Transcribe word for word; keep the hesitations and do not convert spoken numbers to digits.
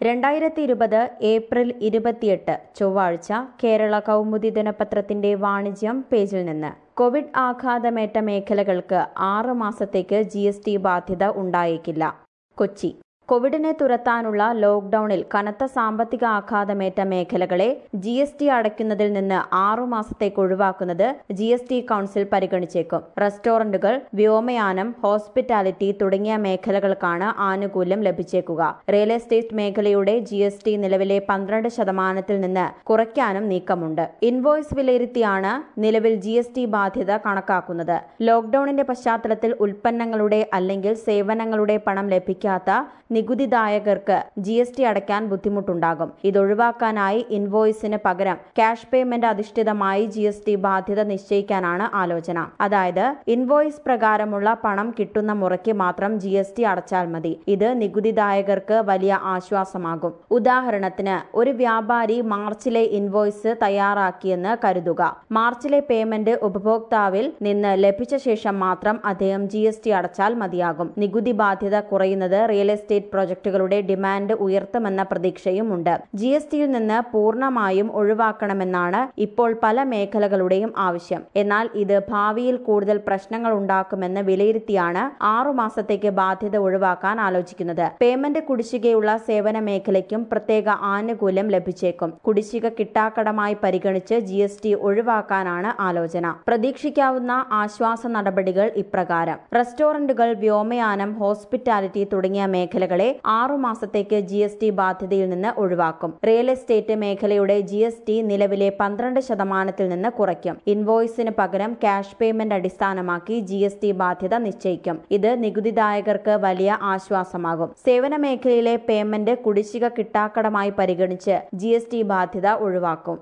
രണ്ടായിരത്തി ഇരുപത് ഏപ്രിൽ ഇരുപത്തിയെട്ട് ചൊവ്വാഴ്ച കേരള കൗമുദി ദിനപത്രത്തിന്റെ വാണിജ്യം പേജിൽ നിന്ന് കോവിഡ് ആഘാതമേറ്റ മേഖലകൾക്ക് ആറ് മാസത്തേക്ക് ജി എസ് ടി ബാധ്യത ഉണ്ടായേക്കില്ല. കൊച്ചി കോവിഡിനെ തുരത്താനുള്ള ലോക്ഡൌണിൽ കനത്ത സാമ്പത്തിക ആഘാതമേറ്റ മേഖലകളെ ജി എസ് ടി അടയ്ക്കുന്നതിൽ നിന്ന് ആറു മാസത്തേക്ക് ഒഴിവാക്കുന്നത് ജി എസ് ടി കൌൺസിൽ പരിഗണിച്ചേക്കും. റെസ്റ്റോറന്റുകൾ, വ്യോമയാനം, ഹോസ്പിറ്റാലിറ്റി തുടങ്ങിയ മേഖലകൾക്കാണ് ആനുകൂല്യം ലഭിച്ചേക്കുക. റിയൽ എസ്റ്റേറ്റ് മേഖലയുടെ ജി എസ് ടി നിലവിലെ പന്ത്രണ്ട് ശതമാനത്തിൽ നിന്ന് കുറയ്ക്കാനും നീക്കമുണ്ട്. ഇൻവോയ്സ് വിലയിരുത്തിയാണ് നിലവിൽ ജി എസ് ടി ബാധ്യത കണക്കാക്കുന്നത്. ലോക്ഡൌണിന്റെ പശ്ചാത്തലത്തിൽ ഉൽപ്പന്നങ്ങളുടെ അല്ലെങ്കിൽ സേവനങ്ങളുടെ പണം ലഭിക്കാത്ത നികുതിദായകർക്ക് ജി എസ് ടി അടയ്ക്കാൻ ബുദ്ധിമുട്ടുണ്ടാകും. ഇതൊഴിവാക്കാനായി ഇൻവോയ്സിന് പകരം ക്യാഷ് പേയ്മെന്റ് അധിഷ്ഠിതമായി ജി എസ് ടി ബാധ്യത നിശ്ചയിക്കാനാണ് ആലോചന. അതായത് ഇൻവോയ്സ് പ്രകാരമുള്ള പണം കിട്ടുന്ന മുറയ്ക്ക് മാത്രം ജി എസ് ടി അടച്ചാൽ മതി. ഇത് നികുതിദായകർക്ക് വലിയ ആശ്വാസമാകും. ഉദാഹരണത്തിന്, ഒരു വ്യാപാരി മാർച്ചിലെ ഇൻവോയ്സ് തയ്യാറാക്കിയെന്ന് കരുതുക. മാർച്ചിലെ പേയ്മെന്റ് ഉപഭോക്താവിൽ നിന്ന് ലഭിച്ച ശേഷം മാത്രം അദ്ദേഹം ജി എസ് ടി അടച്ചാൽ മതിയാകും. നികുതി ബാധ്യത കുറയുന്നത് റിയൽ എസ്റ്റേറ്റ് പ്രോജക്ടുകളുടെ ഡിമാൻഡ് ഉയർത്തുമെന്ന പ്രതീക്ഷയുമുണ്ട്. ജി എസ് ടിയിൽ നിന്ന് പൂർണ്ണമായും ഒഴിവാക്കണമെന്നാണ് ഇപ്പോൾ പല മേഖലകളുടെയും ആവശ്യം. എന്നാൽ ഇത് ഭാവിയിൽ കൂടുതൽ പ്രശ്നങ്ങൾ ഉണ്ടാക്കുമെന്ന് വിലയിരുത്തിയാണ് ആറു മാസത്തേക്ക് ബാധ്യത ഒഴിവാക്കാൻ ആലോചിക്കുന്നത്. പേയ്മെന്റ് കുടിശ്ശികയുള്ള സേവന മേഖലയ്ക്കും പ്രത്യേക ആനുകൂല്യം ലഭിച്ചേക്കും. കുടിശ്ശിക കിട്ടാക്കടമായി പരിഗണിച്ച് ജി എസ് ടി ഒഴിവാക്കാനാണ് ആലോചന. പ്രതീക്ഷിക്കാവുന്ന ആശ്വാസ നടപടികൾ ഇപ്രകാരം: റെസ്റ്റോറന്റുകൾ, വ്യോമയാനം, ഹോസ്പിറ്റാലിറ്റി തുടങ്ങിയ മേഖലകളെ ആറു മാസത്തേക്ക് ജി എസ് ടി ബാധ്യതയിൽ നിന്ന് ഒഴിവാക്കും. റിയൽ എസ്റ്റേറ്റ് മേഖലയുടെ ജി എസ് ടി നിലവിലെ പന്ത്രണ്ട് ശതമാനത്തിൽ നിന്ന് കുറയ്ക്കും. ഇൻവോയ്സിന് പകരം ക്യാഷ് പേയ്മെന്റ് അടിസ്ഥാനമാക്കി ജി എസ് ടി ബാധ്യത നിശ്ചയിക്കും. ഇത് നികുതിദായകർക്ക് വലിയ ആശ്വാസമാകും. സേവന മേഖലയിലെ പേയ്മെന്റ് കുടിശ്ശിക കിട്ടാക്കടമായി പരിഗണിച്ച് ജി എസ് ടി ബാധ്യത ഒഴിവാക്കും.